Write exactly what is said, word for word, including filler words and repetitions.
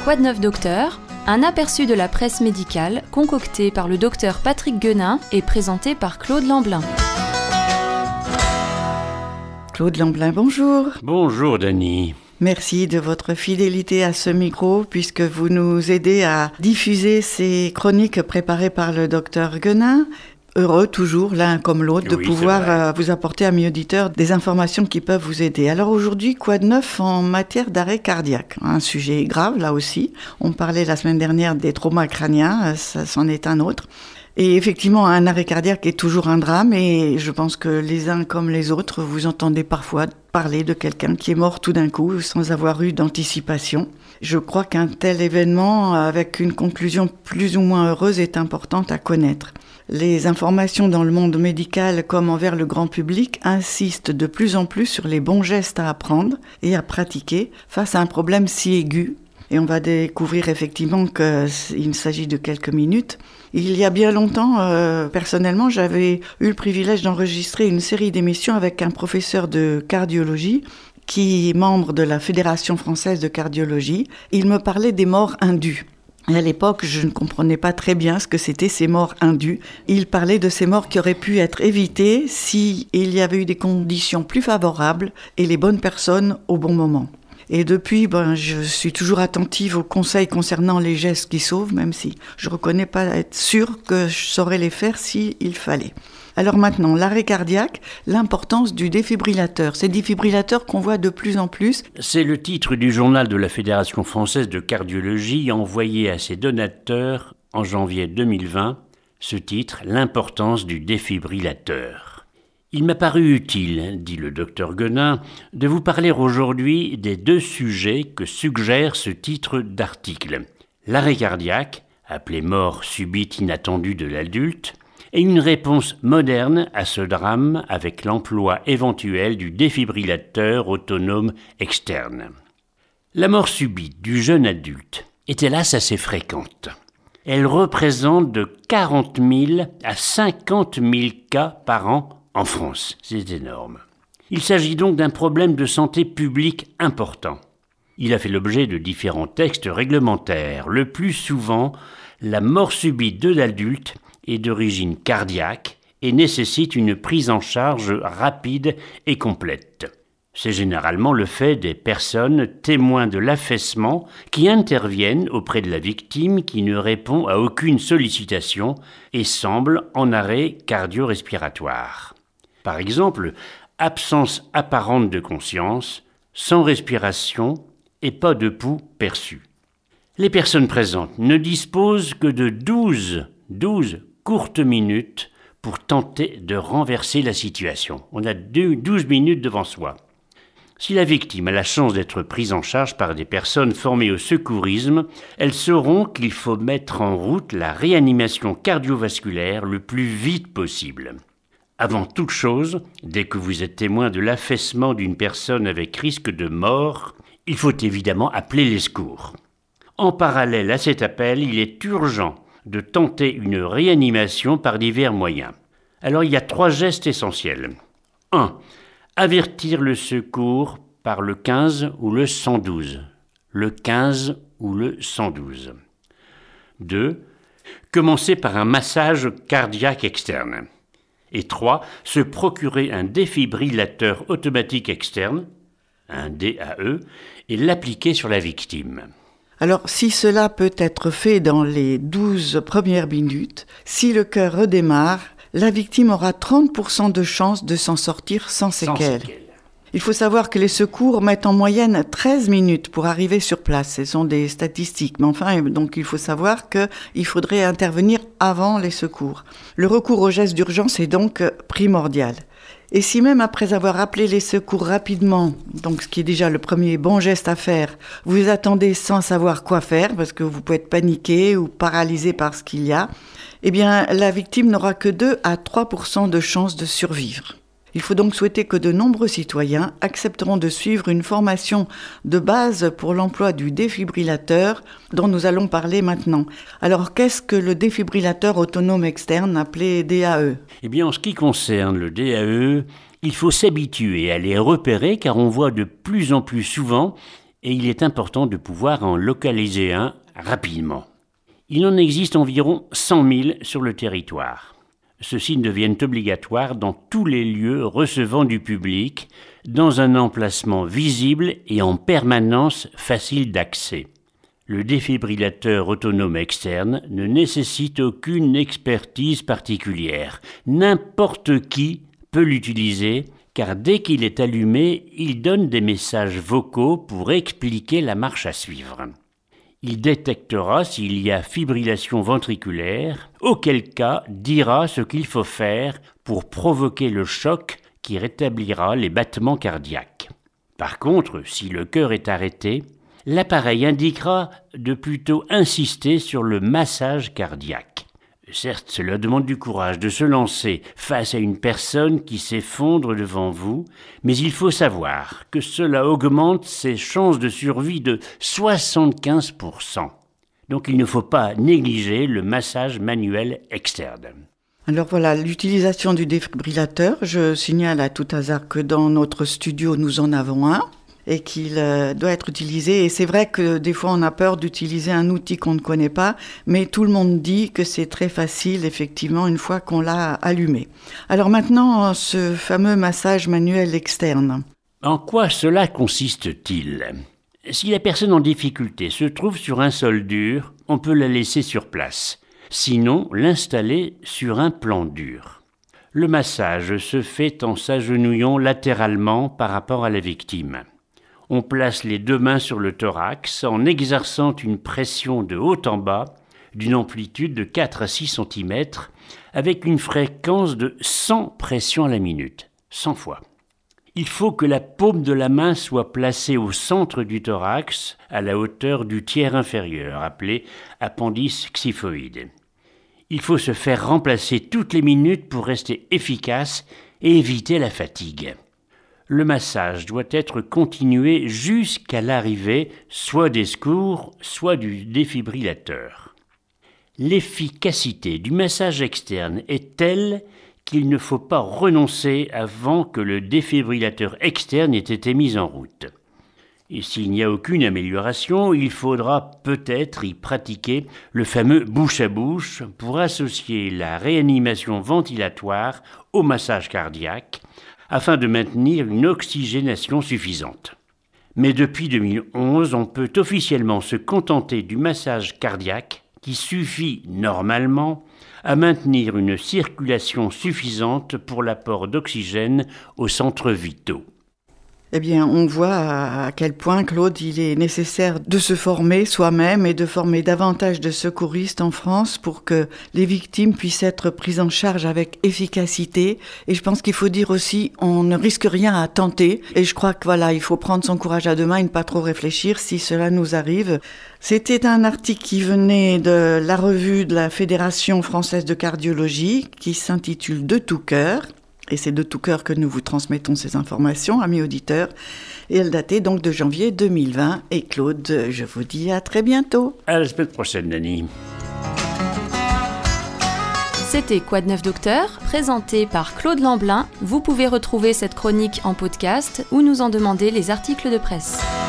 Quoi de neuf docteur ? Un aperçu de la presse médicale concocté par le docteur Patrick Guenin et présenté par Claude Lamblin. Claude Lamblin, bonjour. Bonjour Dany. Merci de votre fidélité à ce micro puisque vous nous aidez à diffuser ces chroniques préparées par le docteur Guenin. Heureux toujours, l'un comme l'autre, de oui, pouvoir euh, vous apporter, amis auditeurs, des informations qui peuvent vous aider. Alors aujourd'hui, quoi de neuf en matière d'arrêt cardiaque ? Un sujet grave, là aussi. On parlait la semaine dernière des traumas crâniens, ça c'en est un autre. Et effectivement, un arrêt cardiaque est toujours un drame et je pense que les uns comme les autres, vous entendez parfois parler de quelqu'un qui est mort tout d'un coup sans avoir eu d'anticipation. Je crois qu'un tel événement, avec une conclusion plus ou moins heureuse, est importante à connaître. Les informations dans le monde médical comme envers le grand public insistent de plus en plus sur les bons gestes à apprendre et à pratiquer face à un problème si aigu. Et on va découvrir effectivement qu'il s'agit de quelques minutes. Il y a bien longtemps, euh, personnellement, j'avais eu le privilège d'enregistrer une série d'émissions avec un professeur de cardiologie qui est membre de la Fédération française de cardiologie. Il me parlait des morts indues. Et à l'époque, je ne comprenais pas très bien ce que c'était ces morts indues. Il parlait de ces morts qui auraient pu être évitées s'il y avait eu des conditions plus favorables et les bonnes personnes au bon moment. Et depuis, ben, je suis toujours attentive aux conseils concernant les gestes qui sauvent, même si je ne reconnais pas être sûre que je saurais les faire s'il fallait. Alors maintenant, l'arrêt cardiaque, l'importance du défibrillateur. Ces défibrillateurs qu'on voit de plus en plus. C'est le titre du journal de la Fédération française de cardiologie envoyé à ses donateurs en janvier deux mille vingt. Ce titre, l'importance du défibrillateur. Il m'a paru utile, dit le docteur Guenin, de vous parler aujourd'hui des deux sujets que suggère ce titre d'article. L'arrêt cardiaque, appelé mort subite inattendue de l'adulte, et une réponse moderne à ce drame avec l'emploi éventuel du défibrillateur autonome externe. La mort subite du jeune adulte est hélas assez fréquente. Elle représente de quarante mille à cinquante mille cas par an en France. C'est énorme. Il s'agit donc d'un problème de santé publique important. Il a fait l'objet de différents textes réglementaires. Le plus souvent, la mort subite de l'adulte est d'origine cardiaque et nécessite une prise en charge rapide et complète. C'est généralement le fait des personnes témoins de l'affaissement qui interviennent auprès de la victime qui ne répond à aucune sollicitation et semble en arrêt cardio-respiratoire. Par exemple, absence apparente de conscience, sans respiration et pas de pouls perçu. Les personnes présentes ne disposent que de douze, douze courtes minutes pour tenter de renverser la situation. On a douze minutes devant soi. Si la victime a la chance d'être prise en charge par des personnes formées au secourisme, elles sauront qu'il faut mettre en route la réanimation cardiovasculaire le plus vite possible. Avant toute chose, dès que vous êtes témoin de l'affaissement d'une personne avec risque de mort, il faut évidemment appeler les secours. En parallèle à cet appel, il est urgent de tenter une réanimation par divers moyens. Alors il y a trois gestes essentiels. un. Avertir le secours par le quinze ou le cent douze. Le quinze ou le cent douze. deux. Commencer par un massage cardiaque externe. Et trois. Se procurer un défibrillateur automatique externe, un D A E, et l'appliquer sur la victime. Alors, si cela peut être fait dans les douze premières minutes, si le cœur redémarre, la victime aura trente pour cent de chances de s'en sortir sans séquelles. Sans séquelles. Il faut savoir que les secours mettent en moyenne treize minutes pour arriver sur place. Ce sont des statistiques. Mais enfin, donc il faut savoir qu'il faudrait intervenir avant les secours. Le recours aux gestes d'urgence est donc primordial. Et si même après avoir appelé les secours rapidement, donc ce qui est déjà le premier bon geste à faire, vous attendez sans savoir quoi faire, parce que vous pouvez être paniqué ou paralysé par ce qu'il y a, eh bien la victime n'aura que deux à trois pour cent de chances de survivre. Il faut donc souhaiter que de nombreux citoyens accepteront de suivre une formation de base pour l'emploi du défibrillateur dont nous allons parler maintenant. Alors, qu'est-ce que le défibrillateur autonome externe appelé D A E ? Eh bien, en ce qui concerne le D A E, il faut s'habituer à les repérer car on voit de plus en plus souvent et il est important de pouvoir en localiser un rapidement. Il en existe environ cent mille sur le territoire. Ceux-ci deviennent obligatoires dans tous les lieux recevant du public, dans un emplacement visible et en permanence facile d'accès. Le défibrillateur autonome externe ne nécessite aucune expertise particulière. N'importe qui peut l'utiliser, car dès qu'il est allumé, il donne des messages vocaux pour expliquer la marche à suivre. Il détectera s'il y a fibrillation ventriculaire, auquel cas dira ce qu'il faut faire pour provoquer le choc qui rétablira les battements cardiaques. Par contre, si le cœur est arrêté, l'appareil indiquera de plutôt insister sur le massage cardiaque. Certes, cela demande du courage de se lancer face à une personne qui s'effondre devant vous, mais il faut savoir que cela augmente ses chances de survie de soixante-quinze pour cent. Donc il ne faut pas négliger le massage manuel externe. Alors voilà, l'utilisation du défibrillateur, je signale à tout hasard que dans notre studio, nous en avons un et qu'il euh, doit être utilisé. Et c'est vrai que des fois, on a peur d'utiliser un outil qu'on ne connaît pas, mais tout le monde dit que c'est très facile, effectivement, une fois qu'on l'a allumé. Alors maintenant, ce fameux massage manuel externe. En quoi cela consiste-t-il ? Si la personne en difficulté se trouve sur un sol dur, on peut la laisser sur place. Sinon, l'installer sur un plan dur. Le massage se fait en s'agenouillant latéralement par rapport à la victime. On place les deux mains sur le thorax en exerçant une pression de haut en bas d'une amplitude de quatre à six centimètres avec une fréquence de cent pressions à la minute, cent fois. Il faut que la paume de la main soit placée au centre du thorax à la hauteur du tiers inférieur, appelé appendice xiphoïde. Il faut se faire remplacer toutes les minutes pour rester efficace et éviter la fatigue. Le massage doit être continué jusqu'à l'arrivée soit des secours, soit du défibrillateur. L'efficacité du massage externe est telle qu'il ne faut pas renoncer avant que le défibrillateur externe ait été mis en route. Et s'il n'y a aucune amélioration, il faudra peut-être y pratiquer le fameux bouche à bouche pour associer la réanimation ventilatoire au massage cardiaque, afin de maintenir une oxygénation suffisante. Mais depuis deux mille onze, on peut officiellement se contenter du massage cardiaque qui suffit normalement à maintenir une circulation suffisante pour l'apport d'oxygène aux centres vitaux. Eh bien, on voit à quel point, Claude, il est nécessaire de se former soi-même et de former davantage de secouristes en France pour que les victimes puissent être prises en charge avec efficacité. Et je pense qu'il faut dire aussi, on ne risque rien à tenter. Et je crois que voilà, il faut prendre son courage à deux mains et ne pas trop réfléchir si cela nous arrive. C'était un article qui venait de la revue de la Fédération française de cardiologie qui s'intitule « De tout cœur ». Et c'est de tout cœur que nous vous transmettons ces informations, amis auditeurs. Et elle datait donc de janvier deux mille vingt. Et Claude, je vous dis à très bientôt. À la semaine prochaine, Nani. C'était Quoi de neuf docteur, présenté par Claude Lamblin. Vous pouvez retrouver cette chronique en podcast ou nous en demander les articles de presse.